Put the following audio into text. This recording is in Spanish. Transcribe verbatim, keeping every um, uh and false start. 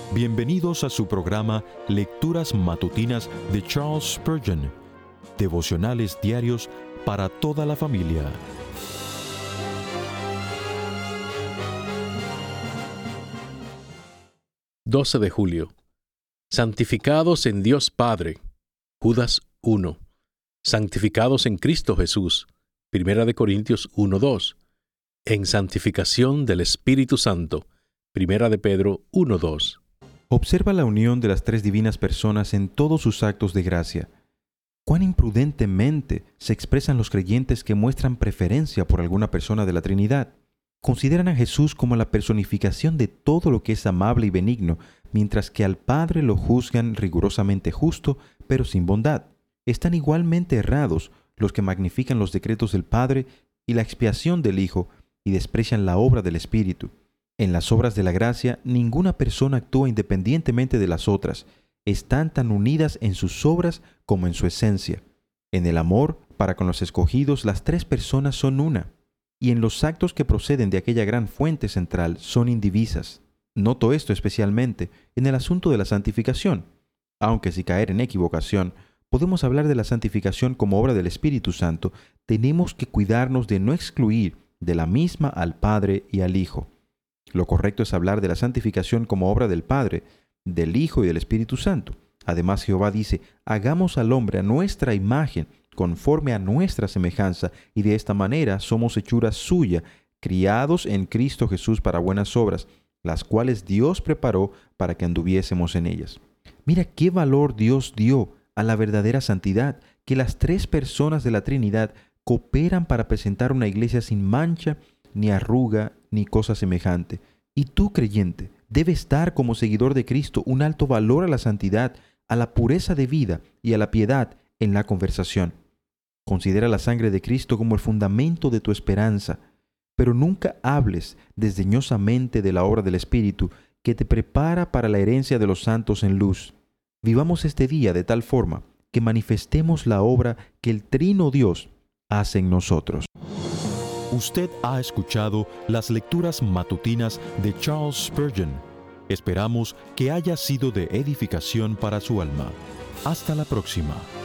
Bienvenidos a su programa Lecturas Matutinas de Charles Spurgeon, devocionales diarios para toda la familia. doce de julio. Santificados en Dios Padre. Judas uno. Santificados en Cristo Jesús. Primera de Corintios uno dos. En santificación del Espíritu Santo. Primera de Pedro uno dos. Observa la unión de las tres divinas personas en todos sus actos de gracia. Cuán imprudentemente se expresan los creyentes que muestran preferencia por alguna persona de la Trinidad. Consideran a Jesús como la personificación de todo lo que es amable y benigno, mientras que al Padre lo juzgan rigurosamente justo, pero sin bondad. Están igualmente errados los que magnifican los decretos del Padre y la expiación del Hijo, y desprecian la obra del Espíritu. En las obras de la gracia, ninguna persona actúa independientemente de las otras. Están tan unidas en sus obras como en su esencia. En el amor, para con los escogidos, las tres personas son una. Y en los actos que proceden de aquella gran fuente central, son indivisas. Noto esto especialmente en el asunto de la santificación. Aunque sin caer en equivocación, podemos hablar de la santificación como obra del Espíritu Santo, tenemos que cuidarnos de no excluir de la misma al Padre y al Hijo. Lo correcto es hablar de la santificación como obra del Padre, del Hijo y del Espíritu Santo. Además, Jehová dice, hagamos al hombre a nuestra imagen, conforme a nuestra semejanza, y de esta manera somos hechura suya, criados en Cristo Jesús para buenas obras, las cuales Dios preparó para que anduviésemos en ellas. Mira qué valor Dios dio a la verdadera santidad, que las tres personas de la Trinidad cooperan para presentar una iglesia sin mancha, ni arruga, ni cosa semejante. Y tú, creyente, debes dar como seguidor de Cristo un alto valor a la santidad, a la pureza de vida y a la piedad en la conversación. Considera la sangre de Cristo como el fundamento de tu esperanza, pero nunca hables desdeñosamente de la obra del Espíritu que te prepara para la herencia de los santos en luz. Vivamos este día de tal forma que manifestemos la obra que el Trino Dios hace en nosotros. Usted ha escuchado las lecturas matutinas de Charles Spurgeon. Esperamos que haya sido de edificación para su alma. Hasta la próxima.